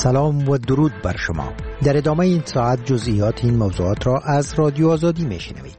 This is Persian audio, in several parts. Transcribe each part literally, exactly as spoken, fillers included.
سلام و درود بر شما. در ادامه این ساعت جزئیات این موضوعات را از رادیو آزادی میشنوید.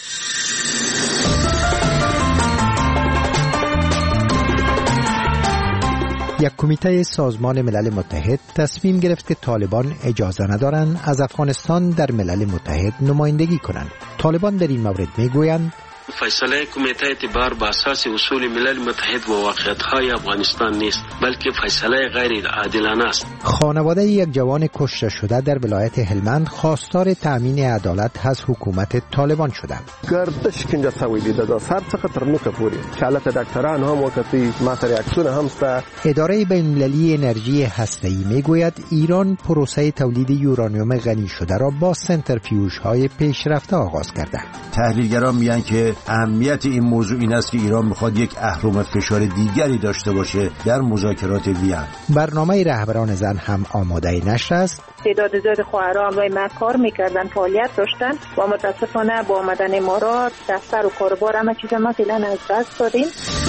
یک کمیته سازمان ملل متحد تصمیم گرفت که طالبان اجازه ندارند از افغانستان در ملل متحد نمایندگی کنند. طالبان در این مورد میگویند فیصله کمیته اعتبار با اساس اصول ملل متحد و واقعیت‌های افغانستان نیست، بلکه فیصله غیر عادلانه است. خانواده یک جوان کشته شده در ولایت هلمند خواستار تأمین عدالت از حکومت طالبان شدند. گردش کنجا سوی دیده دا سر څخه تر نوکه پورې حالت دکتران هم وکتی ما تر عکسونه هم سته. اداره بین‌المللی انرژی هسته‌ای میگوید ایران پروسه تولید یورانیوم غنی شده را با سنتریفیوژهای پیشرفته آغاز کرده. تحلیلگران میگن که اهمیت این موضوع این است که ایران میخواد یک اهرم فشار دیگری داشته باشه در مذاکرات وین. برنامه رهبران زن هم آماده نشر است. تعداد زیاد خواهران روی ما کار میکردن، فعالیت داشتن و متاسفانه با آمدن امارات دفتر و کاربار همه چیز ما فعلا از دست دادیم.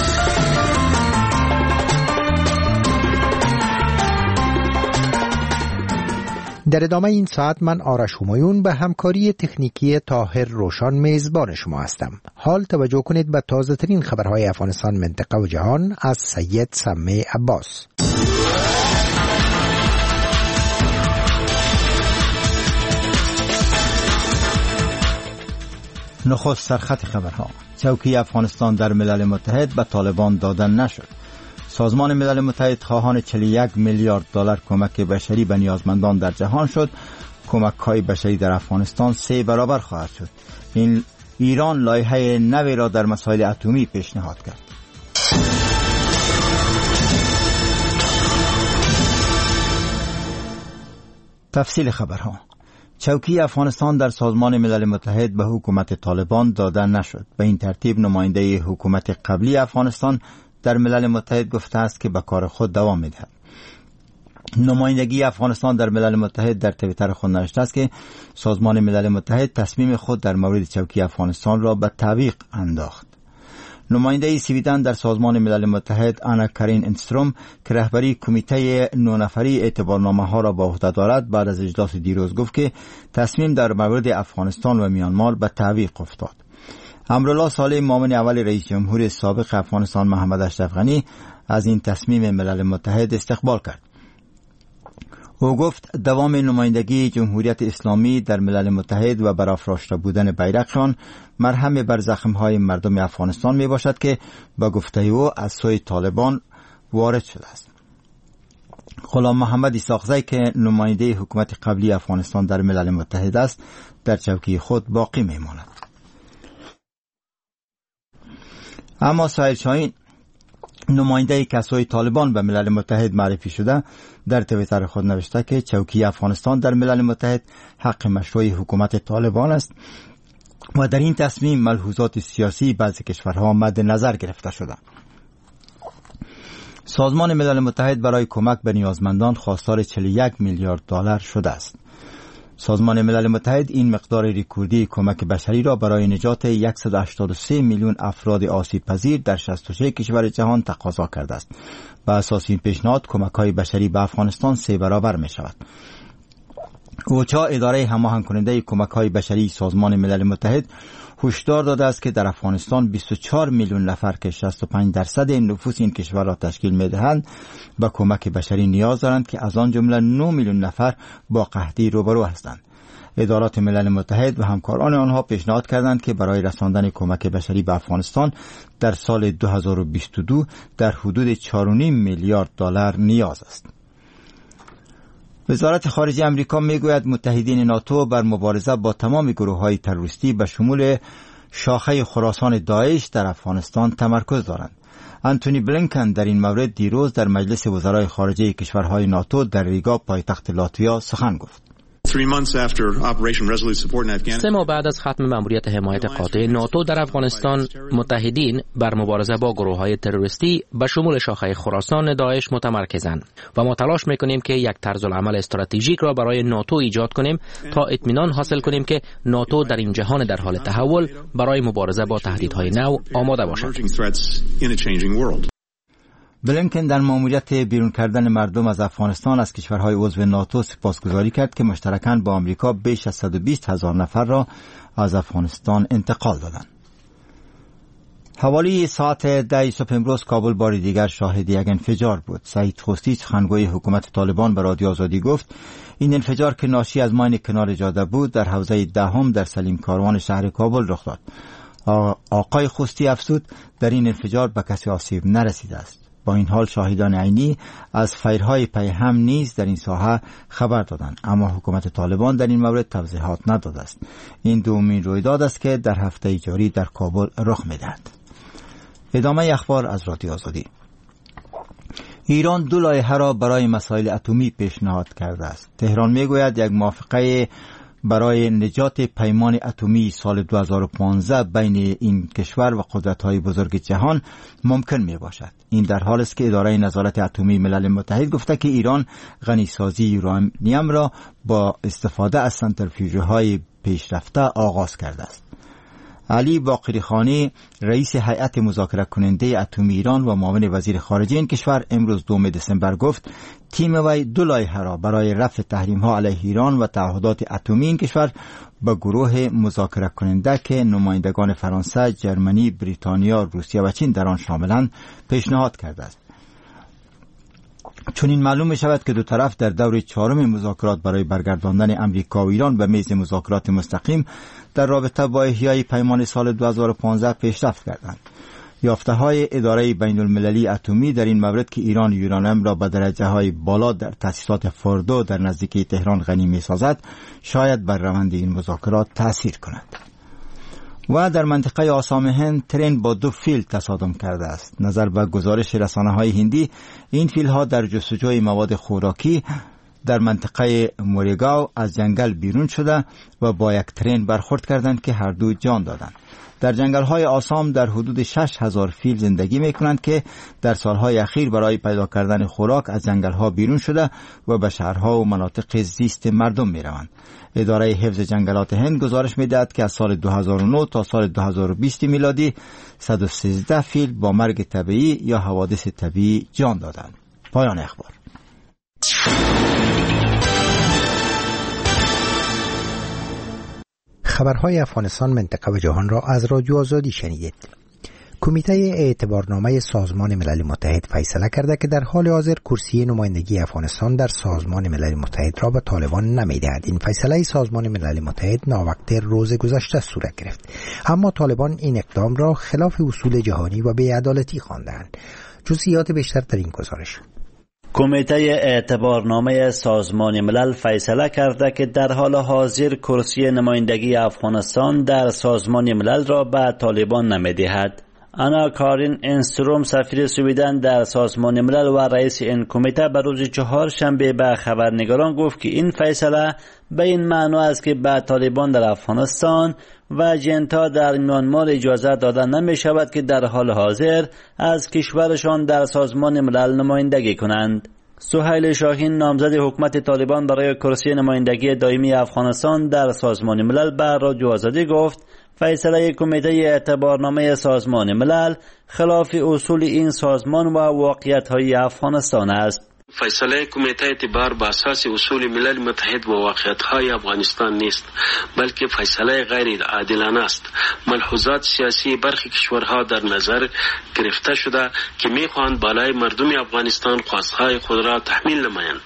در ادامه این ساعت من آرش همایون به همکاری تکنیکی طاهر روشان میزبان شما هستم. حال توجه کنید به تازه ترین خبرهای افغانستان، منطقه و جهان از سید سمی عباس. نخست سرخط خبرها. چوکی افغانستان در ملل متحد به طالبان دادن نشد. سازمان ملل متحد خواهان چهل و یک میلیارد دلار کمک بشری به نیازمندان در جهان شد. کمک‌های بشری در افغانستان سه برابر خواهد شد. این ایران لایحه نوی را در مسائل اتمی پیشنهاد کرد. تفصیل خبرها. چوکی افغانستان در سازمان ملل متحد به حکومت طالبان دادن نشد. به این ترتیب نماینده حکومت قبلی افغانستان در ملل متحد گفته است که به کار خود دوام می‌دهد. نمایندگی افغانستان در ملل متحد در توییتر خود نوشته است که سازمان ملل متحد تصمیم خود در مورد چوکی افغانستان را به تعویق انداخت. نماینده سویدن در سازمان ملل متحد آنا کارین انستروم که رهبری کمیته نه نفری اعتبارنامه ها را به عهده دارد بعد از اجلاس دیروز گفت که تصمیم در مورد افغانستان و میانمار به تعویق افتاد. امرالله صالح معاون اول رئیس جمهور سابق افغانستان محمد اشرف غنی از این تصمیم ملل متحد استقبال کرد. او گفت دوام نمایندگی جمهوریت اسلامی در ملل متحد و برافراشته بودن بیرقشان مرهم بر زخم‌های مردم افغانستان می باشد که با گفته او از سوی طالبان وارد شده است. غلام محمد اسحاقزی که نماینده حکومت قبلی افغانستان در ملل متحد است در چوکی خود باقی می ماند. اما سعید شاهین نماینده کسای طالبان به ملل متحد معرفی شده در توییتر خود نوشته که چوکی افغانستان در ملل متحد حق مشروع حکومت طالبان است و در این تصمیم ملحوظات سیاسی بعضی کشورها مد نظر گرفته شده. سازمان ملل متحد برای کمک به نیازمندان خواستار چهل و یک میلیارد دلار شده است. سازمان ملل متحد این مقدار رکوردی کمک بشری را برای نجات صد و هشتاد و سه میلیون افراد آسیب پذیر در شصت و شش کشور جهان تقاضا کرده است. بر اساس این پیشنهاد کمک‌های بشری به افغانستان سه برابر می شود. اوچا اداره هماهنگ کننده کمک‌های بشری سازمان ملل متحد هشدار داده است که در افغانستان بیست و چهار میلیون نفر که شصت و پنج درصد نفوس این کشور را تشکیل می‌دهند به کمک بشری نیاز دارند که از آن جمله نه میلیون نفر با قحطی روبرو هستند. ادارات ملل متحد و همکاران آنها پیشنهاد کردند که برای رساندن کمک بشری به افغانستان در سال دو هزار و بیست و دو در حدود چهار و نیم میلیارد دلار نیاز است. وزارت خارجه امریکا میگوید متحدین ناتو بر مبارزه با تمام گروه‌های تروریستی به شمول شاخه خراسان داعش در افغانستان تمرکز دارند. آنتونی بلینکن در این مورد دیروز در مجلس وزرای خارجه کشورهای ناتو در ریگا پایتخت لاتویا سخن گفت. سه ماه بعد از ختم مأموریت حمایت قاطع ناتو در افغانستان، متحدین بر مبارزه با گروه‌های تروریستی به شمول شاخه خراسان داعش متمرکزند و ما تلاش می‌کنیم که یک طرز العمل استراتژیک را برای ناتو ایجاد کنیم تا اطمینان حاصل کنیم که ناتو در این جهان در حال تحول برای مبارزه با تهدیدهای نو آماده باشد. بلینکن در مأموریت بیرون کردن مردم از افغانستان از کشورهای عضو ناتو سپاسگزاری کرد که مشترکاً با آمریکا بیش از صد و بیست هزار نفر را از افغانستان انتقال دادند. حوالی ساعت ده صبح امروز کابل بار دیگر شاهد یک انفجار بود. سعید خوستی سخنگوی حکومت طالبان به رادیو آزادی گفت این انفجار که ناشی از ماین کنار جاده بود در حوزه دهم در سلیم کاروان شهر کابل رخ داد. آقای خوستی افزود در این انفجار به کسی آسیب نرسیده است. با این حال شاهدان عینی از فیرهای پیهم نیز در این ساحه خبر دادند، اما حکومت طالبان در این مورد توضیحات نداده است. این دومین رویداد است که در هفته جاری در کابل رخ می‌دهد. ادامه اخبار از رادیو آزادی. ایران دو لایحه را برای مسائل اتمی پیشنهاد کرده است. تهران میگوید یک موافقه برای نجات پیمان اتمی سال دو هزار و پانزده بین این کشور و قدرت‌های بزرگ جهان ممکن می باشد. این در حالی است که اداره نظارت اتمی ملل متحد گفته که ایران غنیسازی یورانیم را با استفاده از سنتریفیوژهای پیشرفته آغاز کرده است. علی باقری خانی رئیس هیئت مذاکره کننده اتمی ایران و معاون وزیر خارجه این کشور امروز دوم دسامبر گفت تیم وی دو لایحه را برای رفع تحریم‌ها علیه ایران و تعهدات اتمی این کشور به گروه مذاکره کننده که نمایندگان فرانسه، جرمنی، بریتانیا، روسیه و چین در آن شاملند پیشنهاد کرده است. چون این معلوم می شود که دو طرف در دور چهارم مذاکرات برای برگرداندن امریکا و ایران به میز مذاکرات مستقیم در رابطه با احیای پیمان سال دو هزار و پانزده پیشرفت کردند. یافته های اداره بین المللی اتمی در این مورد که ایران یورانیم را به درجه های بالا در تأسیسات فوردو در نزدیکی تهران غنی می سازد شاید بر روند این مذاکرات تأثیر کند. و در منطقه آسام هند ترین با دو فیل تصادم کرده است. نظر به گزارش رسانه‌های هندی این فیل‌ها در جستجوی مواد خوراکی در منطقه موریگاو از جنگل بیرون شده و با یک ترین برخورد کردند که هر دو جان دادند. در جنگل‌های آسام در حدود شش هزار فیل زندگی می‌کنند که در سال‌های اخیر برای پیدا کردن خوراک از جنگل‌ها بیرون شده و به شهرها و مناطق زیست مردم می‌روند. اداره حفظ جنگلات هند گزارش می‌دهد که از سال دو هزار و نه تا سال دو هزار و بیست میلادی صد و سیزده فیل با مرگ طبیعی یا حوادث طبیعی جان دادند. پایان اخبار. خبرهای افغانستان، منطقه و جهان را از رادیو آزادی شنیدید. کمیته اعتبارنامه سازمان ملل متحد فیصله کرده که در حال حاضر کرسی نمایندگی افغانستان در سازمان ملل متحد را به طالبان نمی‌دهد. این فیصله سازمان ملل متحد ناوقت روز گذشته صورت گرفت، اما طالبان این اقدام را خلاف اصول جهانی و بی‌عدالتی خواندند. جزئیات بیشتر در این گزارش. کمیته اعتبارنامه سازمان ملل فیصله کرده که در حال حاضر کرسی نمایندگی افغانستان در سازمان ملل را به طالبان نمی‌دهد. انا کارین انستروم سفیر سویدن در سازمان ملل و رئیس این کمیته به روز چهارشنبه به خبرنگاران گفت که این فیصله به این معنی است که به طالبان در افغانستان و جنتا در میانمار اجازه داده نمی شود که در حال حاضر از کشورشان در سازمان ملل نمایندگی کنند. سهیل شاهین نامزد حکومت طالبان برای کرسی نمایندگی دائمی افغانستان در سازمان ملل به رادیو آزادی گفت فیصله کمیته اعتبارنامه سازمان ملل خلاف اصول این سازمان و واقعیت‌های افغانستان است. فیصله کمیته اعتبار با اساس اصول ملل متحد و واقعیت‌های افغانستان نیست، بلکه فیصله غیر عادلانه است. ملحوظات سیاسی برخی کشورها در نظر گرفته شده که می‌خواهند بالای مردم افغانستان خواستهای خود را تحمیل نمایند.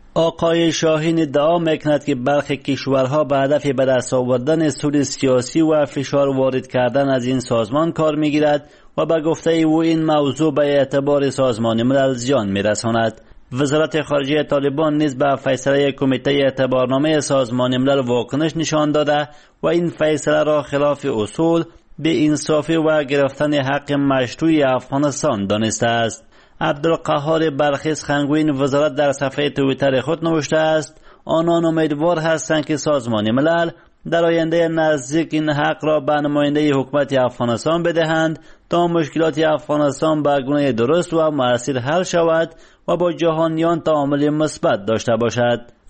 آقای شاهین ادعا میکند که برخی کشورها به هدف به دست آوردن سود سیاسی و فشار وارد کردن از این سازمان کار میگیرد و به گفته او این موضوع به اعتبار سازمان ملل زیان میرساند. وزارت خارجه طالبان نیز به فیصله کمیته اعتبارنامه سازمان ملل واکنش نشان داده و این فیصله را خلاف اصول، بی انصافی و گرفتن حق مشروع افغانستان دانسته است. عبدالقهار برخیز خنگوین وزارت در صفحه توییتر خود نوشته است آنان امیدوار هستند که سازمان ملل در آینده نزدیک این حق را به نماینده حکومت افغانستان بدهند تا مشکلات افغانستان به گونه درست و مؤثر حل شود و با جهانیان تعامل مثبت داشته باشد.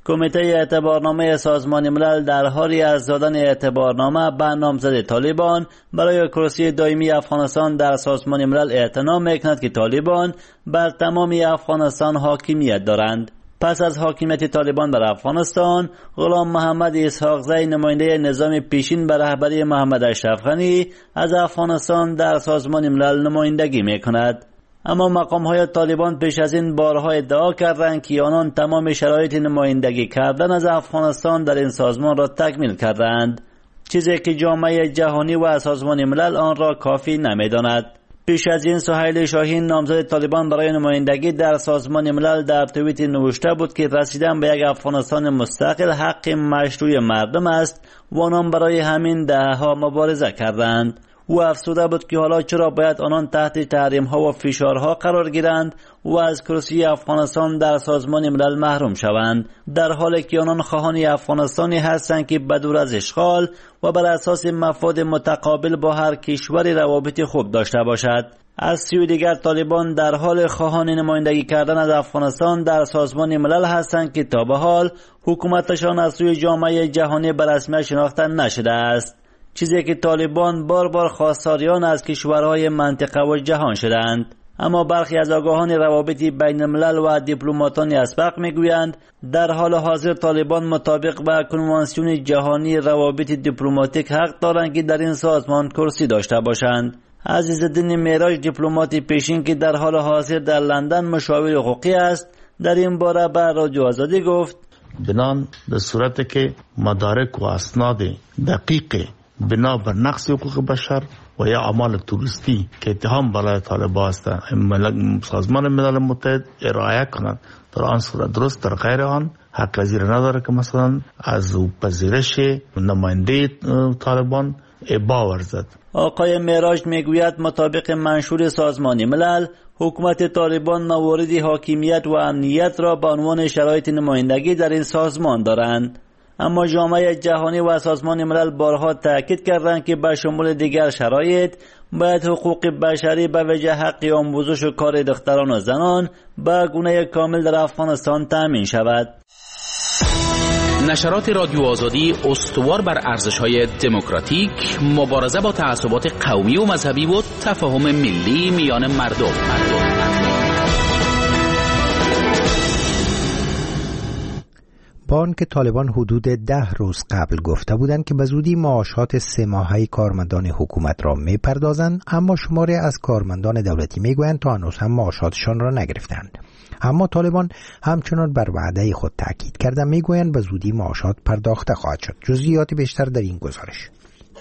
کمیته اعتبارنامه سازمان ملل در حالی از دادن اعتبارنامه به نامزد طالبان برای کرسی دائمی افغانستان در سازمان ملل اعتنا میکند که طالبان بر تمام افغانستان حاکمیت دارند. پس از حاکمیت طالبان بر افغانستان، غلام محمد اسحاق زی نماینده نظام پیشین به رهبری محمد اشرف غنی از افغانستان در سازمان ملل نمایندگی میکند. اما مقام‌های طالبان پیش از این بارها ادعا کردند که آنان تمام شرایط نمایندگی کردن از افغانستان در این سازمان را تکمیل کردند، چیزی که جامعه جهانی و سازمان ملل آن را کافی نمی‌داند. پیش از این سهیل شاهین نامزد طالبان برای نمایندگی در سازمان ملل در توییت نوشته بود که رسیدن به یک افغانستان مستقل حق مشروع مردم است و آنان برای همین دهه‌ها مبارزه کردند. او افسوده بود که حالا چرا باید آنان تحت تحریم‌ها و فشارها قرار گیرند و از کرسی افغانستان در سازمان ملل محروم شوند، در حالی که آنان خواهان افغانستانی هستند که بدور از اشغال و بر اساس مفاد متقابل با هر کشوری روابط خوب داشته باشد. از سوی دیگر طالبان در حال خواهان نمایندگی کردن از افغانستان در سازمان ملل هستند که تا به حال حکومتشان از سوی جامعه جهانی به رسمیت شناخته نشده است، چیزی که طالبان بار بار خواستاریان از کشورهای منطقه و جهان شدند. اما برخی از آگاهان روابط بین الملل و دیپلماتان اسبق میگویند در حال حاضر طالبان مطابق با کنوانسیون جهانی روابط دیپلماتیک حق دارند که در این سازمان کرسی داشته باشند. عزیزالدین معراج دیپلمات پیشین که در حال حاضر در لندن مشاور حقوقی است در این باره به رادیو آزادی گفت: بنان در صورت که مدارک و اسناد دقیق بنا بر نقض حقوق بشر و یا اعمال توریستی که اتهام برای طالبان است سازمان ملل متحد ارائه کنند، در آن صورت درست، در غیر آن حق وزیر نداره که مثلا از پذیرش نماینده طالبان ابا ورزد. آقای معراج میگوید مطابق منشور سازمان ملل حکومت طالبان موارد حاکمیت و امنیت را به عنوان شرایط نمایندگی در این سازمان دارند، اما جامعه جهانی و سازمان ملل بارها تاکید کردند که به شمول دیگر شرایط باید حقوق بشری به وجه حق آموزش و کار دختران و زنان به گونه کامل در افغانستان تامین شود. نشرات رادیو آزادی استوار بر ارزش‌های دموکراتیک، مبارزه با تعصبات قومی و مذهبی و تفاهم ملی میان مردم. مردم. بانک طالبان حدود ده روز قبل گفته بودند که به زودی معاشات سه ماهه کارمندان حکومت را میپردازند، اما شماری از کارمندان دولتی میگویند تا هنوز هم معاشاتشان را نگرفتند. اما طالبان همچنان بر وعده خود تاکید کردند، میگویند به زودی معاشات پرداخته خواهد شد. جزئیات بیشتر در این گزارش.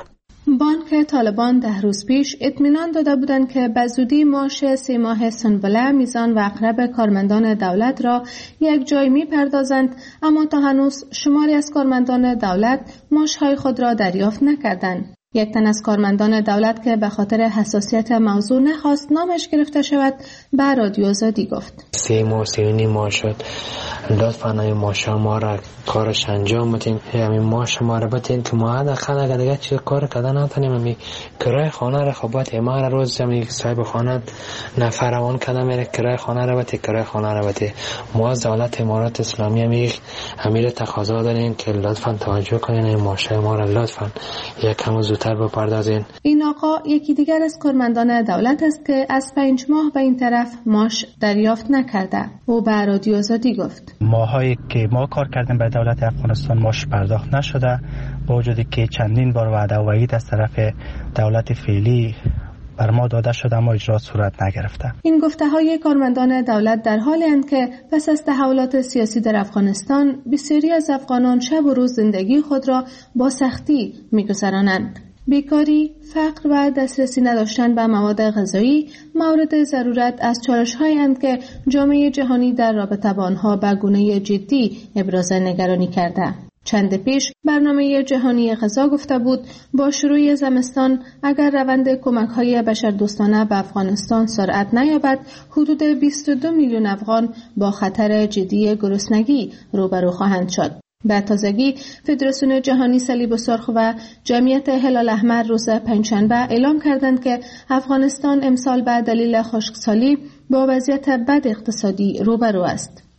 بانک طالبان ده روز پیش اطمینان داده بودند که به زودی معاش سه ماه سنبله، میزان و اقرب کارمندان دولت را یک جای می پردازند، اما تا هنوز شماری از کارمندان دولت معاشهای خود را دریافت نکردند. یک تن از کارمندان دولت که به خاطر حساسیت موضوع نخواست نامش گرفته شود به رادیو آزادی گفت: سه ماه سه و نیم ماه شد، لطفاً این ماه ما را کارش انجام بدین، همین ماه ما را بدین که ما حداقل اگر دیگه چیز کار کردن نتونیم، همین کرایه خانه را خبات ما را روز همین صاحب خانه نفروان کردن میره کرایه خانه را بده کرایه خانه را بده. ما از دولت امارات اسلامی همین امیر تقاضا داریم که لطفاً توجه کنین این ماه ما را لطفاً یک کم زودتر بپردازین. این آقا یکی دیگر از کارمندان دولت است که از پنج ماه به این طرف معاش دریافت نکرده. او به رادیو آزادی گفت: ماهایی که ما کار کردیم به دولت افغانستان معاش پرداخت نشده، با وجودی که چندین بار وعده و وعید از طرف دولت فعلی بر ما داده شده اما اجرات صورت نگرفته. این گفته های کارمندان دولت در حالی اند که پس از تحولات سیاسی در افغانستان بسیاری از افغانان شب و روز زندگی خود را با سختی می‌گذرانند. بیکاری، فقر و دسترسی نداشتن به مواد غذایی مورد ضرورت از چالش‌هایی اند که جامعه جهانی در رابطه با آنها به گونه جدی ابراز نگرانی کرده. چند پیش برنامه جهانی غذا گفته بود با شروع زمستان اگر روند کمک‌های بشردوستانه به افغانستان سرعت نیابد، حدود بیست و دو میلیون افغان با خطر جدی گرسنگی روبرو خواهند شد. به تازگی فدراسیون جهانی صلیب سرخ و جمعیت هلال احمر روز پنجشنبه اعلام کردند که افغانستان امسال به دلیل خشکسالی با وضعیت بد اقتصادی روبرو است.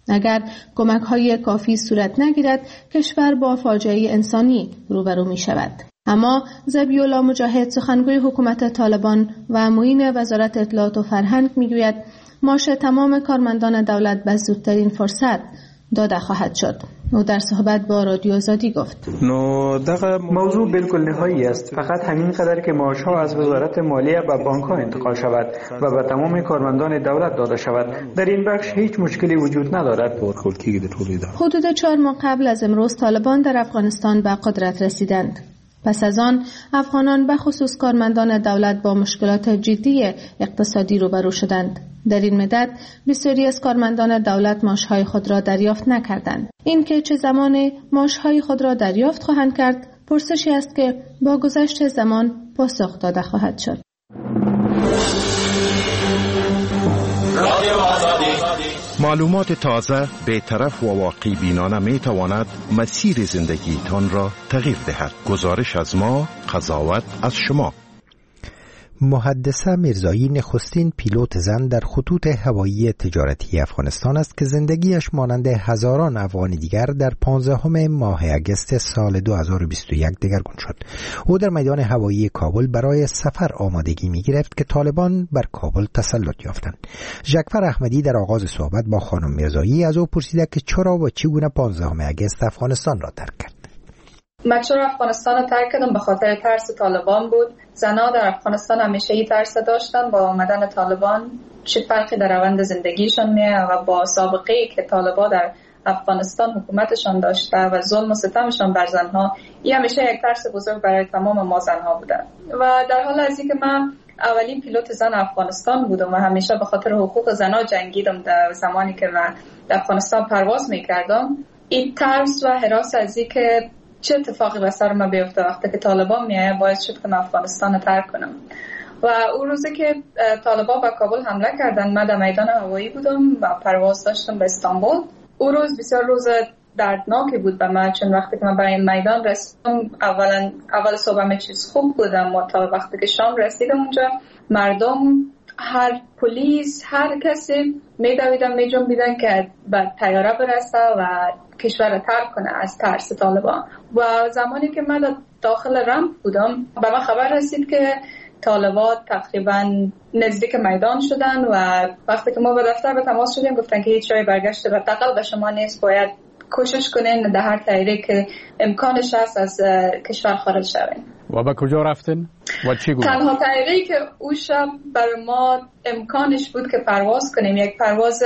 اگر کمک های کافی صورت نگیرد کشور با فاجعه انسانی روبرو می شود. اما ذبیح‌الله مجاهد سخنگوی حکومت طالبان و معین وزارت اطلاعات و فرهنگ می گوید معاش تمام کارمندان دولت به زودترین فرصت داده خواهد شد. او در صحبت با رادیو آزادی گفت نو دغه موضوع بالکل نهایی است، فقط همین قدر که معاش ها از وزارت مالیه به بانک ها انتقال شود و به تمام کارمندان دولت داده شود. در این بخش هیچ مشکلی وجود ندارد. حدود چهار ماه قبل از امروز طالبان در افغانستان به قدرت رسیدند. پس از آن افغانان به خصوص کارمندان دولت با مشکلات جدی اقتصادی روبرو شدند. در این مدت بسیاری از کارمندان دولت معاشهای خود را دریافت نکردند. این که چه زمان معاشهای خود را دریافت خواهند کرد پرسشی است که با گذشت زمان پاسخ داده خواهد شد. معلومات تازه، بی‌طرف و واقعی بینانه می تواند مسیر زندگیتان را تغییر دهد. گزارش از ما، قضاوت از شما. محدثه میرزایی نخستین پیلوت زن در خطوط هوایی تجارتی افغانستان است که زندگیش مانند هزاران افغان دیگر در پانزدهم ماه اگست سال دو هزار و بیست و یک دگرگون شد. او در میدان هوایی کابل برای سفر آمادگی می گرفت که طالبان بر کابل تسلط یافتند. ژکفر احمدی در آغاز صحبت با خانم میرزایی از او پرسیده که چرا و چگونه پانزدهم اگست افغانستان را ترک کرد. من چرا افغانستان رو ترک کردم؟ به خاطر ترس طالبان بود. زنها در افغانستان همیشه ای ترس داشتن با آمدن طالبان چه فرقی در روند زندگیشون میه و با سابقه ای که طالبان در افغانستان حکومتشان داشته و ظلم و ستمشان بر زنها، این همیشه یک ترس بزرگ برای تمام ما زنها بوده. و در حال از اینکه من اولین پیلوت زن افغانستان بودم و همیشه به خاطر حقوق زنها جنگیدم در زمانی که من در افغانستان پرواز میکردم، این ترس و هراس از اینکه چه اتفاقی به سر من بیفته وقتی که طالبان میایه باعث شد که من افغانستان رو ترک کنم. و اون روزی که طالبان به کابل حمله کردن من در میدان هوایی بودم و پرواز داشتم به استانبول. اون روز بسیار روز دردناکی بود به من، چون وقتی که من به این میدان رسیدم اولا اول صبح همه چیز خوب بودم و تا وقتی که شام رسیدم اونجا مردم، هر پلیس، هر کسی میدویدن میجنبیدن که به طیاره برسه و کشور رو ترک کنه از ترس طالبان. و زمانی که من داخل رمپ بودم به من خبر رسید که طالبان تقریبا نزدیک میدان شدن و وقتی که ما به دفتر به تماس شدیم گفتن که هیچ جای برگشت به تقل به شما نیست، باید کوشش کنین در هر طریقی که امکانش هست از کشور خارج شوین. و به کجا رفتین و چی گفتن؟ تنها طریقی که اون شب برای ما امکانش بود که پرواز کنیم یک پرواز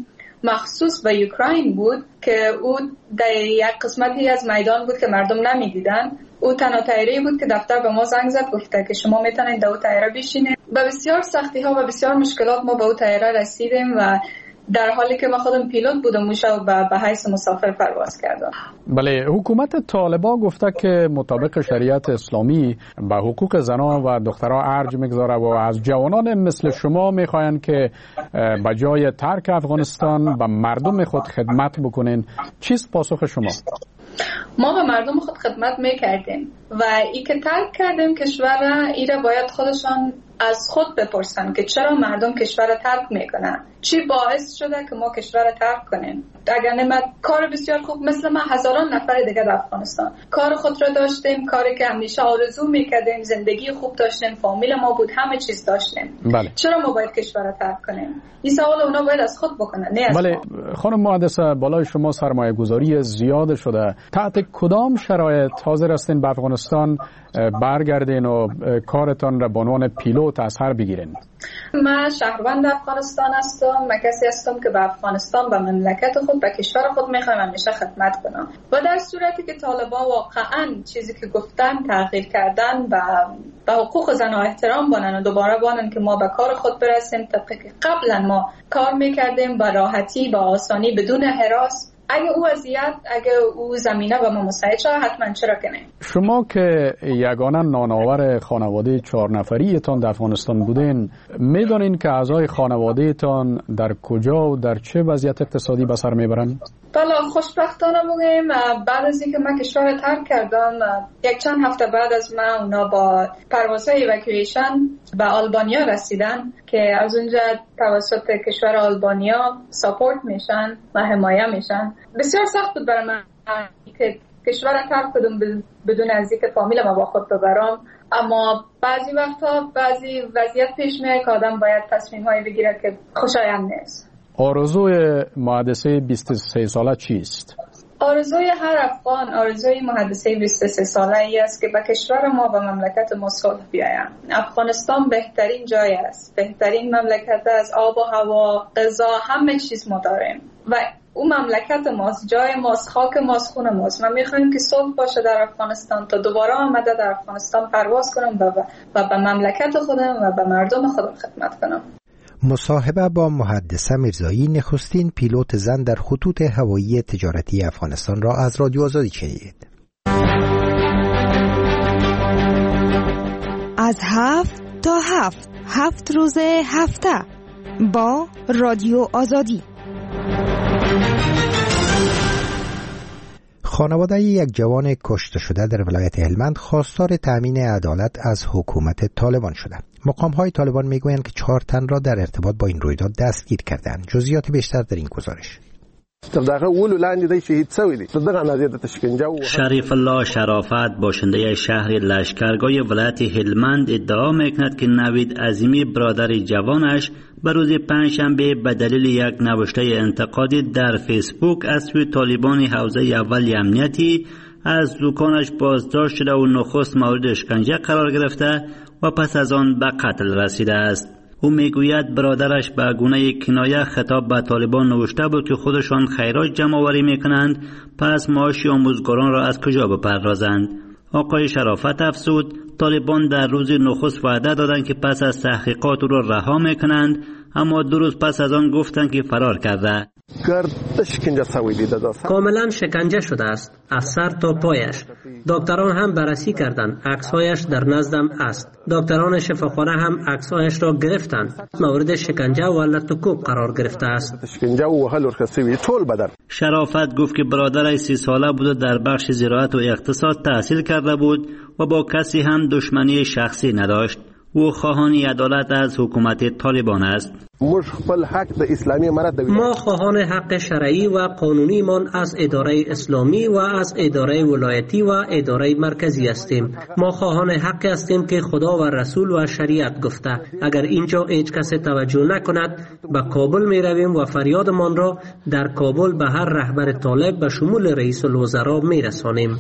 مخصوص به اوکراین بود که او در یک قسمتی از میدان بود که مردم نمیدیدن. او تنها طیاره بود که دفتر به ما زنگ زد گفته که شما میتونید در او طیاره بشینید. با بسیار سختی ها و بسیار مشکلات ما به او طیاره رسیدیم و در حالی که من خودم پیلوت بودم موشا و به حیث مسافر پرواز کردم. بله، حکومت طالبان گفته که مطابق شریعت اسلامی به حقوق زنان و دخترها ارج میگذاره و از جوانان مثل شما میخواین که به جای ترک افغانستان به مردم خود خدمت بکنین. چیست پاسخ شما؟ ما به مردم خود خدمت میکردیم و ای که ترک کردیم کشور را، ایره باید خودشان از خود بپرسن که چرا مردم کشور را ترک میکنن، چی باعث شده که ما کشور را ترک کنیم. اگر نمید کار بسیار خوب مثل ما هزاران نفر دیگه در افغانستان کار خود را داشتیم، کاری که همیشه آرزو میکردیم، زندگی خوب داشتیم، فامیل ما بود، همه چیز داشتیم. بله. چرا ما باید کشور را ترک کنیم؟ این سوال اونا باید از خود بکنن، نه از بله. ما. خانم محدثه، بالای شما سرمایه گذاری زیاد شده، تحت کدام شرایط حاضر هستین به افغانستان برگردین و کارتان را به عنوان پیلوت از سر بگیرین؟ من شهروند افغانستان هستم. من کسی هستم که به افغانستان، به مملکت خود، به کشور خود میخوایم همیشه خدمت کنم و در صورتی که طالبان واقعا چیزی که گفتن تغییر کردن و به حقوق زنها احترام بانن و دوباره بانن که ما به کار خود برسیم طبقی که قبلا ما کار میکردیم با راحتی، با آسانی، بدون هراس. اگه او وضعیت، اگه او زمینه به ما مساعد شد حتما چرا کنه. شما که یگانه نانآور خانواده چهار نفریتان در افغانستان بودین، میدونین که اعضای خانواده تان در کجا و در چه وضعیت اقتصادی به سر میبرن؟ بله خوشبختانه بگیم بعد از اینکه من کشور ترک کردم یک چند هفته بعد از من اونا با پروازهای ایواکویشن به آلبانیا رسیدن که از اونجا توسط کشور آلبانیا ساپورت میشن و حمایه میشن. بسیار سخت بود برای من که کشور ترک کردم بدون از اینکه فامیلم با خود ببرم، اما بعضی وقتا بعضی وضعیت پیش میاد که آدم باید تصمیم‌هایی بگیره که خوشایند نیست. آرزوی مهندسی بیست و سه ساله چیست؟ آرزوی هر افغان، آرزوی مهندسی بیست و سه ساله ای است که به کشور ما و مملکت ما صلح بیاید. افغانستان بهترین جای است، بهترین مملکت است، آب و هوا، غذا، همه چیز ما داریم و اون مملکت ماست، جای ماست، خاک ماست، خون ماست. ما میخوایم که صلح باشه در افغانستان تا دوباره آمده در افغانستان پرواز کنم و و به مملکت خودم و به مردم خودم خدمت کنم. مصاحبه با محدثه میرزایی، نخستین پیلوت زن در خطوط هوایی تجارتی افغانستان را از رادیو آزادی شنیدید. از هفت تا هفت هفت روز هفته با رادیو آزادی. خانواده یک جوان کشته شده در ولایت هلمند خواستار تأمین عدالت از حکومت طالبان شدند. مقام‌های طالبان میگویند که چهار تن را در ارتباط با این رویداد دستگیر کردند. جزئیات بیشتر در این گزارش. شریف الله شرافت باشنده شهر لشکرگاه ولایت هلمند ادعا میکند که نوید عظیمی برادر جوانش به روز پنجشنبه به دلیل یک نوشته انتقادی در فیسبوک از سوی طالبان حوزه اول امنیتی از دکانش بازداشت شده و نخست مورد اشکنجه قرار گرفته و پس از آن به قتل رسیده است. او میگوید برادرش به گونه کنایه خطاب به طالبان نوشته بود که خودشان خیرات جمع آوری میکنند، پس معاش آموزگاران را از کجا بپردازند. آقای شرافت افزود طالبان در روز نخست وعده دادند که پس از تحقیقات او را رها میکنند، اما دو روز پس از آن گفتند که فرار کرده. کاملا شکنجه شده است از سر تا پایش. دکتران هم بررسی کردند، عکس‌هایش در نزدم است. دکتران شفاخانه هم عکس‌هایش را گرفتند. مورد شکنجه و لطکوب قرار گرفته است. شرافت گفت که برادرش سی ساله بود و در بخش زراعت و اقتصاد تحصیل کرده بود و با کسی هم دشمنی شخصی نداشت. او خواهان عدالت از حکومت طالبان است. ما خواهان حق شرعی و قانونی من از اداره اسلامی و از اداره ولایتی و اداره مرکزی هستیم. ما خواهان حق هستیم که خدا و رسول و شریعت گفته اگر اینجا هیچ کسی توجه نکند به کابل می رویم و فریادمان را در کابل به هر رهبر طالب به شمول رئیس الوزراء می رسانیم.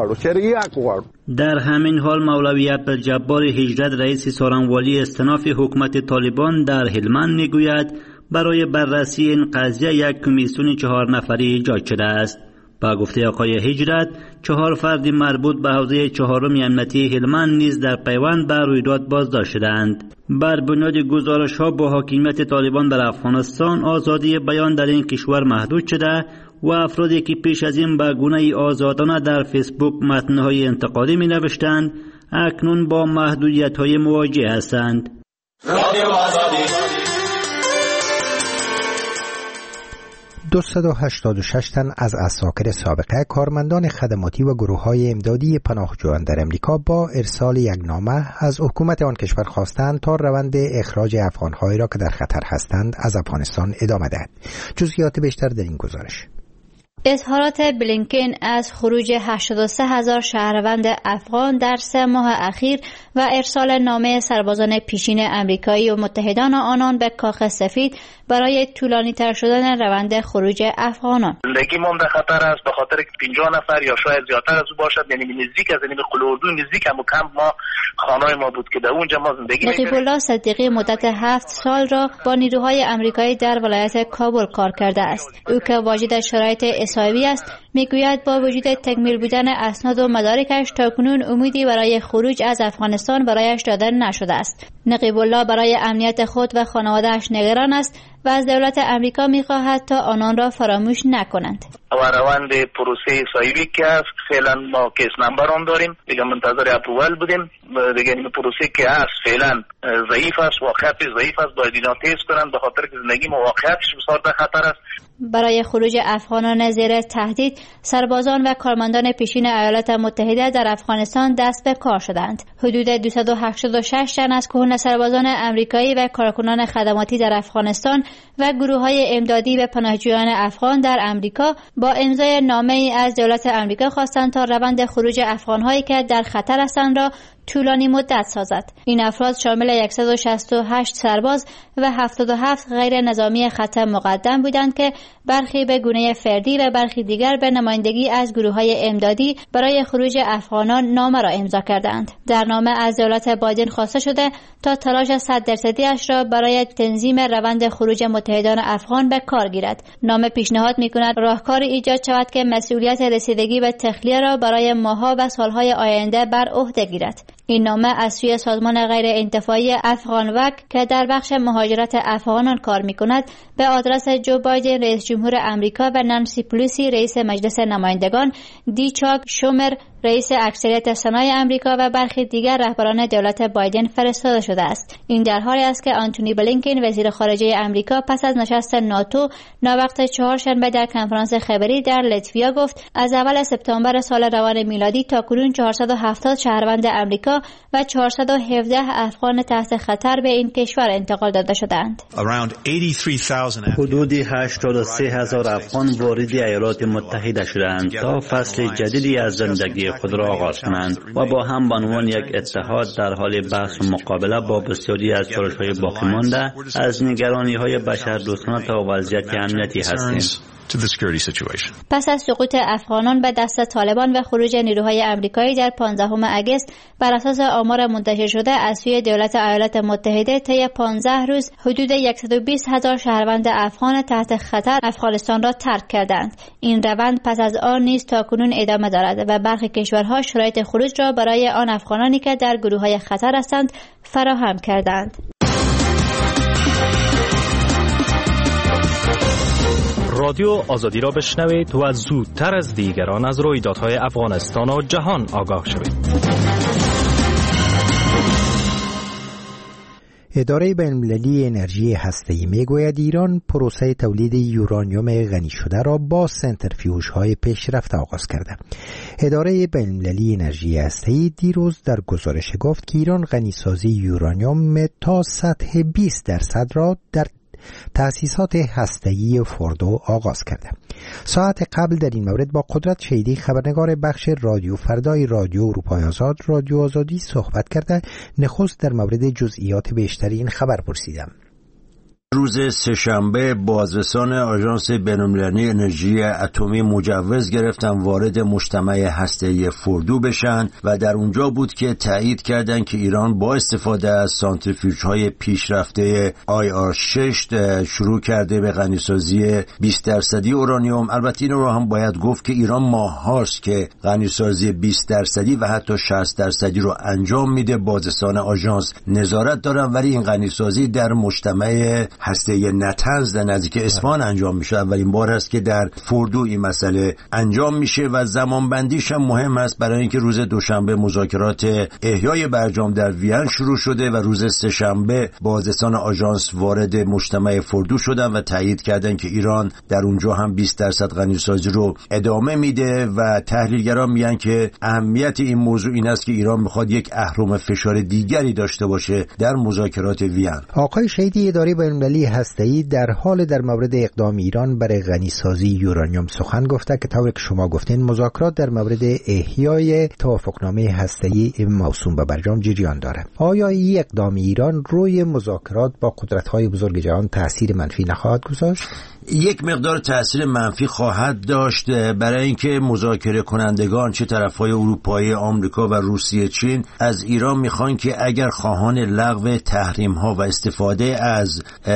در همین حال مولوی عبدالجبار هجرت رئیس سارنوالی استناف حکومت طالبان در هلمند میگوید برای بررسی این قضیه یک کمیسیون چهار نفری ایجاد شده است. با گفته آقای هجرت چهار فرد مربوط به حوزه چهارم امنیتی هلمند نیز در پیوند به رویداد بازداشت شدند. بر بنیاد گزارش ها با حاکمیت طالبان در افغانستان آزادی بیان در این کشور محدود شده و افرادی که پیش از این به گونه آزادانه در فیسبوک متن‌های انتقادی می نوشتند اکنون با محدودیت‌های مواجه هستند. دویست و هشتاد و شش تن از عساکر سابقه کارمندان خدماتی و گروه‌های امدادی پناهجویان در امریکا با ارسال یک نامه از حکومت آن کشور خواستند تا روند اخراج افغان‌هایی را که در خطر هستند از افغانستان ادامه دهد. جزئیات بیشتر در این گزارش. اظهارات بلینکن از خروج هشتاد و سه هزار شهروند افغان در سه ماه اخیر و ارسال نامه سربازان پیشین امریکایی و متحدان آنان به کاخ سفید برای طولانی تر شدن روند خروج افغانان. زندگی ما در خطر است به خاطر که پنجاه نفر یا شاید زیادتر از او باشد، یعنی نزدیک از این قلوردو نزدیک هم کمپ ما خانه ما بود که در اونجا ما زندگی می‌کردیم. نقیب الله صدیقی مدت هفت سال را با نیروهای امریکایی در ولایت کابل کار کرده است. او که واجد شرایط اصابی است میگوید با وجود تکمیل بودن اسناد و مدارکش تاکنون امیدی برای خروج از افغانستان برایش داده نشده است. نقیب الله برای امنیت خود و خانواده‌اش نگران است و از دولت امریکا می‌خواهد تا آنان را فراموش نکنند. و روند پروسه سایبی که است، فعلا ما کیس نمبر هم داریم، دیگه منتظر اپروال بودیم، دیگه این پروسه که است فعلا ضعیف است، واقعیتش ضعیف است، باید اینا تیز کنند به خاطر که زندگی ما واقعیتش بسیار در خطر است. برای خروج افغانان زیر تهدید، سربازان و کارمندان پیشین ایالات متحده در افغانستان دست به کار شدند. حدود دویست و هشتاد و شش تن از کهنه سربازان امریکایی و کارکنان خدماتی در افغانستان و گروه‌های امدادی به پناهجویان افغان در امریکا با امضای نامه‌ای از دولت امریکا خواستند تا روند خروج افغان‌هایی که در خطر هستند را طولانی مدت سازد. این افراد شامل صد و شصت و هشت سرباز و هفتاد و هفت غیر نظامی خط مقدم بودند که برخی به گونه فردی و برخی دیگر به نمایندگی از گروه‌های امدادی برای خروج افغانان نامه را امضا کردند. در نامه از دولت بایدن خواسته شده تا تلاش صد درصدی اش را برای تنظیم روند خروج متحدان افغان به کار گیرد. نامه پیشنهاد می‌کند راهکاری ایجاد شود که مسئولیت رسیدگی به تخلیه را برای ماه‌ها و سال‌های آینده بر عهده گیرد. این نامه از سوی سازمان غیر انتفاعی افغان وک که در بخش مهاجرت افغانان کار می‌کند به آدرس جو بایدن رئیس جمهور امریکا و نانسی پلوسی رئیس مجلس نمایندگان، دی چاک شومر رئیس اکثریت سنای امریکا و برخی دیگر رهبران دولت بایدن فرستاده شده است. این در حالی است که آنتونی بلینکن وزیر خارجه امریکا پس از نشست ناتو ناوقت چهارشنبه در کنفرانس خبری در لتویا گفت از اول سپتامبر سال روان میلادی تا کنون چهارصد و هفتاد شهروند امریکا و چهارصد و هفده افغان تحت خطر به این کشور انتقال داده شدند. حدود هشتاد و سه هزار افغان وارد ایالات متحده شدند تا فصل جدیدی از زندگی خود را آغاز کنند و با هم به عنوان یک اتحاد در حال بحث و مقابله با بسیاری از چالش‌های باقی مانده از نگرانی‌های بشردوستانه تا وضعیت امنیتی هستیم. پس از سقوط افغانان به دست طالبان و خروج نیروهای امریکایی در پانزدهم اگست بر اساس آمار منتشر شده از سوی دولت ایالات متحده طی پانزده روز حدود صد و بیست هزار شهروند افغان تحت خطر افغانستان را ترک کردند. این روند پس از آن نیز تاکنون ادامه دارد و برخی کشورها شرایط خروج را برای آن افغانانی که در گروه‌های خطر هستند فراهم کردند. رادیو آزادی را بشنوید و زودتر از دیگران از رویدادهای افغانستان و جهان آگاه شوید. اداره بین‌المللی انرژی هسته‌ای میگوید ایران پروسه تولید یورانیوم غنی شده را با سنتریفیوژهای پیشرفته آغاز کرده. اداره بین‌المللی انرژی هسته‌ای دیروز در گزارش گفت که ایران غنیسازی یورانیوم تا سطح بیست درصد را در تأسیسات هسته‌ای فوردو آغاز کرده. ساعت قبل در این مورد با قدرت شیدی خبرنگار بخش رادیو فردای رادیو اروپای آزاد رادیو آزادی صحبت کرده. نخست در مورد جزئیات بیشتر این خبر پرسیدم. روز سه‌شنبه بازرسان آژانس بین‌المللی انرژی اتمی مجوز گرفتن وارد مجتمع هسته‌ای فوردو بشن و در اونجا بود که تایید کردند که ایران با استفاده از سانتریفیوژهای پیشرفته آی آر شش شروع کرده به غنیسازی بیست درصدی اورانیوم. البته این رو هم باید گفت که ایران ماه‌هاست که غنیسازی بیست درصدی و حتی شصت درصدی رو انجام میده. بازرسان آژانس نظارت دارن، ولی این غنیسازی در مجتمع هسته نتنز در نزدیک اصفهان انجام میشه. اولین بار است که در فوردو این مسئله انجام میشه و زمان بندیش هم مهم است، برای اینکه روز دوشنبه مذاکرات احیای برجام در وین شروع شده و روز سه‌شنبه بازرسان آژانس وارد مجتمع فوردو شدن و تایید کردن که ایران در اونجا هم بیست درصد غنیسازی رو ادامه میده و تحلیلگران میگن که اهمیت این موضوع این است که ایران میخواد یک اهرم فشار دیگری داشته باشه در مذاکرات وین. آقای شیدی، اداره بین‌المللی هسته‌ای در حال در مورد اقدام ایران برای غنیسازی یورانیوم سخن گفته که طوری که شما گفتین مذاکرات در مورد احیای توافقنامه هسته‌ای موسوم به برجام جریان داره. آیا این اقدام ایران روی مذاکرات با قدرت‌های بزرگ جهان تأثیر منفی نخواهد گذاشت؟ یک مقدار تأثیر منفی خواهد داشت، برای اینکه مذاکره کنندگان چه طرف‌های اروپایی، آمریکا و روسیه، چین از ایران میخوان که اگر خواهان لغو تحریم‌ها و استفاده از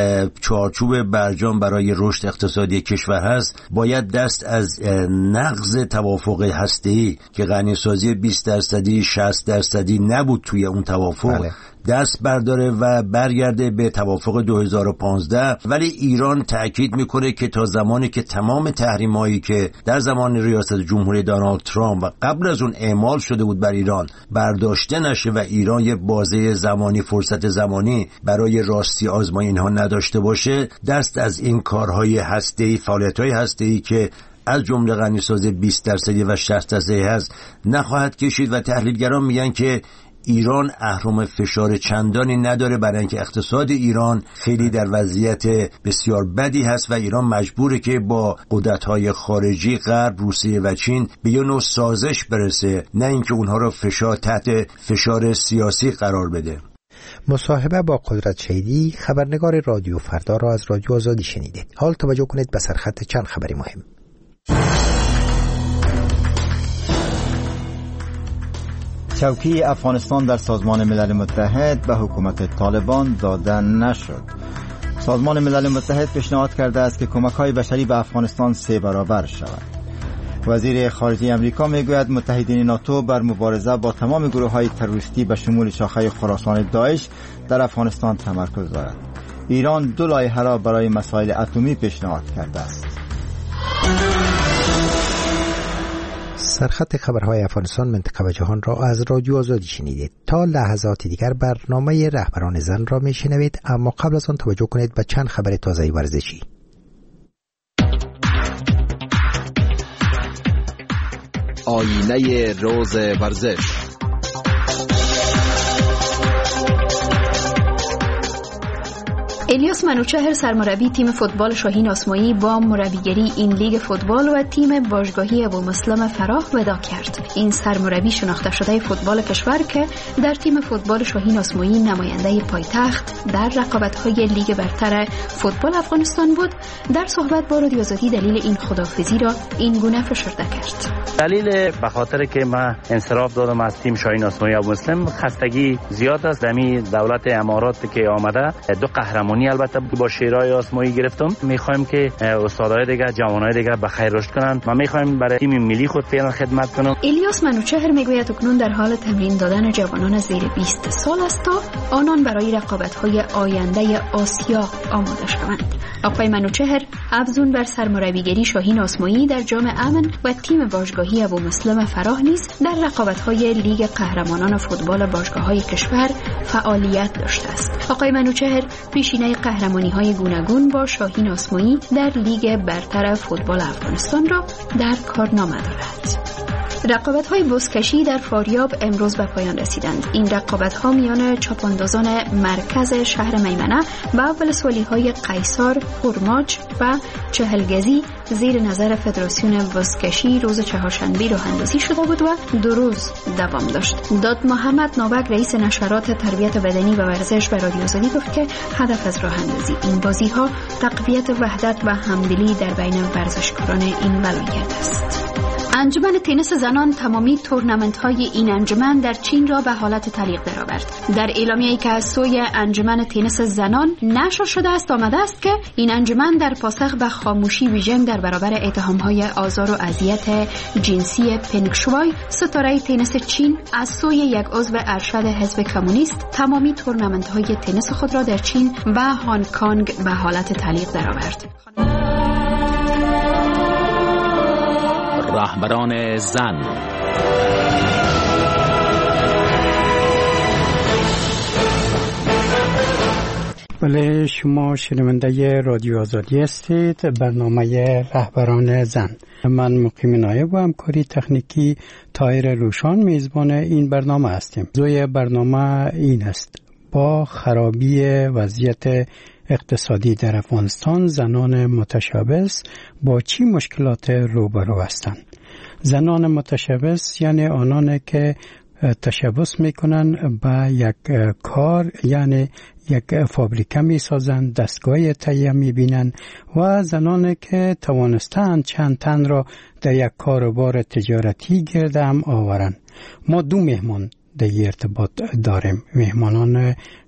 چارچوب برجام برای رشد اقتصادی کشور هست، باید دست از نقض توافق هسته‌ای که غنیسازی بیست درصدی شصت درصدی نبود توی اون توافق بله. دست برداره و برگرده به توافق دو هزار و پانزده. ولی ایران تأکید میکنه که تا زمانی که تمام تحریمایی که در زمان ریاست جمهوری دونالد ترامپ و قبل از اون اعمال شده بود بر ایران برداشته نشه و ایران یه بازه زمانی فرصت زمانی برای راستی آزمایی اینها نداشته باشه، دست از این کارهای هسته‌ای فعالیت‌های هسته‌ای که از جمله غنیسازی بیست درصدی و شصت درصدی هست نخواهد کشید. و تحلیلگران میگن که ایران اهرم فشار چندانی نداره برای اینکه اقتصاد ایران خیلی در وضعیت بسیار بدی هست و ایران مجبوره که با قدرت‌های خارجی غرب، روسیه و چین به یه نوع سازش برسه، نه اینکه اونها رو فشار تحت فشار سیاسی قرار بده. مصاحبه با قدرت شیدی، خبرنگار رادیو فردا را از رادیو آزادی شنیدید. حال توجه کنید به سرخط چند خبری مهم. چوکی افغانستان در سازمان ملل متحد به حکومت طالبان داده نشد. سازمان ملل متحد پیشنهاد کرده است که کمک‌های بشری به افغانستان سه برابر شود. وزیر خارجه امریکا میگوید متحدین ناتو بر مبارزه با تمام گروه‌های تروریستی به شمول شاخه خراسان داعش در افغانستان تمرکز دارد. ایران دو لایحه را برای مسائل اتمی پیشنهاد کرده است. سرخط خبرهای افغانستان منطقه و جهان را از رادیو آزادی شنیدید. تا لحظات دیگر برنامه رهبران زن را میشنوید، اما قبل از آن توجه کنید به چند خبر تازه ورزشی. آینه روز ورزش. الیاس منوچهر سرمربی تیم فوتبال شاهین آسمایی با مربیگری این لیگ فوتبال و تیم باشگاهی ابومسلم فراه ودا کرد. این سرمربی شناخته شده فوتبال کشور که در تیم فوتبال شاهین آسمایی نماینده پایتخت در رقابت‌های لیگ برتر فوتبال افغانستان بود، در صحبت با رادیو آزادی دلیل این خداحافظی را این گونه فشرده کرد. دلیل به خاطر که من انصراف دادم از تیم شاهین آسمایی ابومسلم، خستگی زیاد است. دمی دولت امارات که آمده دو قهرمانی البته با شیرای آسمایی گرفتم. میخوایم که استادای دیگه، جوانای دیگه به خیر رشد کنن. ما میخوایم برای تیم ملی خود فعلا خدمت کنم. الیاس منوچهر میگوید اکنون در حال تمرین دادن جوانان زیر بیست سال است تا آنان برای رقابت‌های آینده آسیا آماده شوند. آقای منوچهر افزون بر سرمربیگری شاهین آسمایی در جام امن و تیم باشگاهی ابومسلم فراه نیز در رقابت‌های لیگ قهرمانان فوتبال باشگاه‌های کشور فعالیت داشته است. آقای منوچهر پیشینه قهرمانی‌های گوناگون با شاهین آسمایی در لیگ برتر فوتبال افغانستان را در کارنامه دارد. رقابت‌های بزکشی در فاریاب امروز به پایان رسیدند. این رقابت‌ها میان چاپاندازان مرکز شهر میمنه و ولسوالی‌های قیصر، هرماج و چهلگزی زیر نظر فدراسیون بزکشی روز چهارشنبه راه اندازی شده بود و دو روز دوام داشت. داد محمد نوبک رئیس نشرات تربیت بدنی و ورزش به رادیو آزادی گفت که هدف از راه اندازی این بازی‌ها تقویت وحدت و همدلی در بین ورزشکاران این ولایت است. انجمن تنیس زنان تمامی تورنمنت‌های این انجمن در چین را به حالت تعلیق درآورد. در اعلامیه‌ای که از سوی انجمن تنیس زنان نشر شده است آمده است که این انجمن در پاسخ به خاموشی بیژن در برابر اتهام‌های آزار و اذیت جنسی پنگ شوای، ستاره تنیس چین، از سوی یک عضو ارشد حزب کمونیست تمامی تورنمنت‌های تنیس خود را در چین و هنگ کنگ به حالت تعلیق درآورد. رهبران زن. بله، شما شنونده رادیو آزادی هستید. برنامه رهبران زن. من مقیم نایب و همکاری تکنیکی طاهر روشان میزبان این برنامه هستیم. موضوع برنامه این است: با خرابی وضعیت اقتصادی در افغانستان زنان متشبث با چی مشکلات روبرو هستند؟ زنان متشبث یعنی آنان که تشبث میکنن به یک کار، یعنی یک فابریکه میسازند، دستگاه تهیه میبینن، و زنان که توانستند چند تن را در یک کاروبار تجارتی گرد هم آورند. ما دو مهمان در ارتباط داریم. مهمانان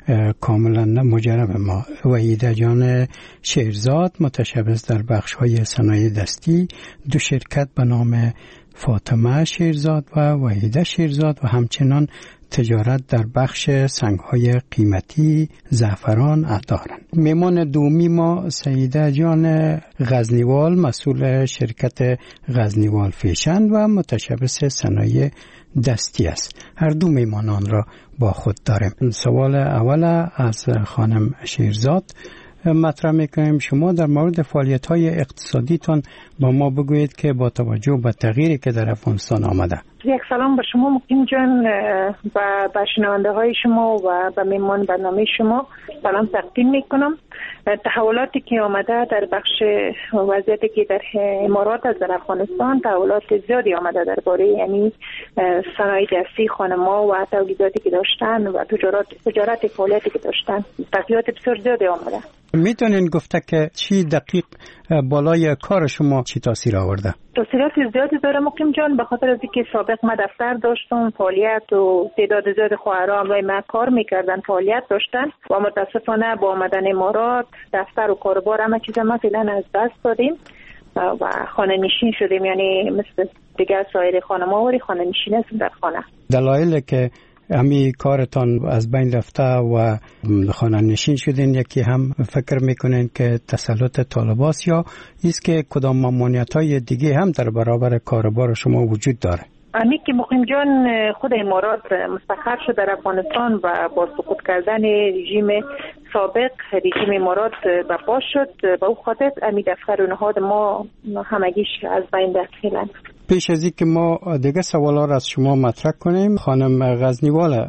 کاملا مجرب ما. وحیده جان شیرزاد متشبث در بخش های صنایع دستی، دو شرکت به نام فاطمه شیرزاد و وحیده شیرزاد و همچنان تجارت در بخش سنگ‌های قیمتی زعفران دارند. میمان دومی ما سیده جان غزنیوال مسئول شرکت غزنیوال فیشن و متشبث صنایع دستی است. هر دو میمانان را با خود داریم. سوال اول از خانم شیرزاد مطرح میکنیم. شما در مورد فعالیت‌های اقتصادیتان با ما بگویید که با توجه به تغییری که در افغانستان آمده. یک سلام به شما مقیم جان و به شنونده های شما و به میمان برنامه شما سلام تقدیم میکنم. تحولاتی که آمده در بخش وضعیتی که در امارات از در افغانستان تحولات زیادی آمده درباره یعنی صنایع دستی خانم‌ها و تولیداتی که داشتن و تجارت تجارت فعالیتی که داشتن تغییرات بسیار زیادی آمده. میتونین گفته که چی دقیق بالای کار شما چی تاثیر آورده؟ تاثیرات زیادی داره مقیم جان، به خاطر از اینکه سابق ما دفتر داشتم فعالیت و تعداد زیاد خواهرام و ما کار میکردن فعالیت داشتن و متاسفانه با آمدن امارات دفتر و کاربار همه چیز ما فعلا از دست دادیم و خانه نشین شدیم، یعنی مثل دیگر سایر خانم‌ها و خانه نشین هستیم در خانه. دلایل که همی کارتان از بین رفته و خانه نشین شدین، یکی هم فکر میکنین که تسلط طالباست یا ایست که کدام ممانعت‌های دیگه هم در برابر کاربار شما وجود داره؟ امی که مقیم جان خود امارات مستقر شد در افغانستان و با سقوط کردن رژیم سابق رژیم امارات برپا شد، به او خاطر امی دفتر و نهاد ما همگیش از بین رفت. پیش از اینکه ما دیگه سوالا را از شما مطرح کنیم، خانم غزنیوال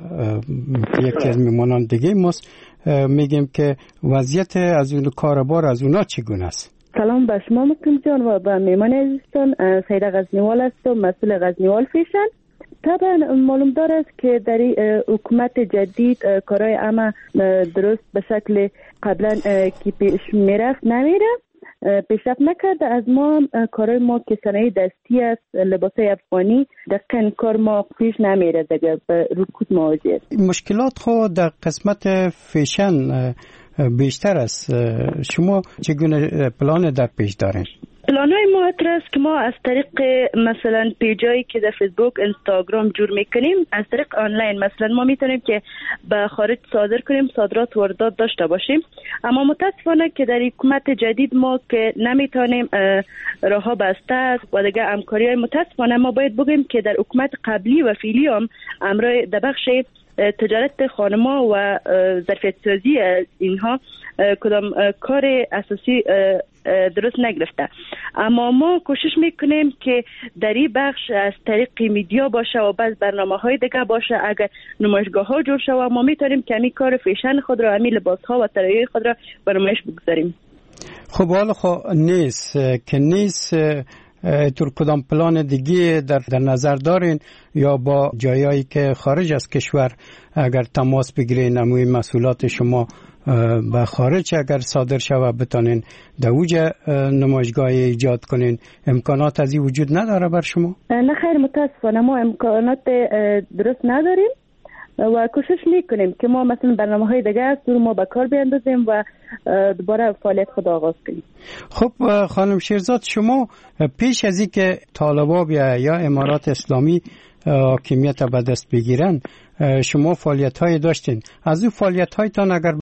یکی از میمانان دیگه ماست، میگیم که وضعیت از اون کاربار از اونا چگونه است؟ سلام به شما مکرم جان و به میمان عزیزتان. سیده غزنیوال هستم، مسئول غزنیوال فیشن. طبعا معلوم داره است که در حکومت جدید کارهای اما درست به شکل قبلا که پیش میرفت نمیره، پیشرفت نکرده. از ما کارهای ما که صنایع دستی است، لباسای افغانی، دقیقاً کار ما پیش نمیره دیگه، به رکود مواجه است. مشکلات خود در قسمت فیشن بیشتر است. شما چگونه پلان در پیش دارین؟ پلانای ما است که ما از طریق مثلا پیجایی که در فیسبوک، اینستاگرام جور میکنیم، از طریق آنلاین مثلا ما میتونیم که به خارج صادر کنیم، صادرات واردات داشته باشیم. اما متاسفانه که در حکومت جدید ما که نمیتونیم، راهها بسته است و دیگه همکاری های متاسفانه ما باید بگیم که در حکومت قبلی و فعلی هم امرای در بخش تجارت خانما و ظرفیت سازی اینها کدام کار اساسی درست نگرفته. اما ما کوشش میکنیم که در این بخش از طریق میدیا باشه و بعض برنامه های دیگه باشه، اگر نمایشگاه ها جور شود ما میتونیم که همین کار فیشن خود را، همین لباس ها و طرحهای خود را به نمایش بگذاریم. خب حالا خب نیست که نیست تر کدام پلان دیگه در, در نظر دارین یا با جایایی که خارج از کشور اگر تماس بگیرین اموی مسئولات شما به خارج اگر صادر شود بتانین در اوج نمایشگاه ایجاد کنین، امکانات از این وجود نداره بر شما؟ نه خیر، متاسفانه ما امکانات درست نداریم و کوشش میکنیم که ما مثلا برنامه های دیگه است رو ما به کار بیندازیم و دوباره فعالیت خود آغاز کنیم. خب خانم شیرزاد، شما پیش از اینکه طالبان یا امارات اسلامی حاکمیت به دست بگیرن شما فعالیت های داشتین، از اون فعالیت هایتان اگر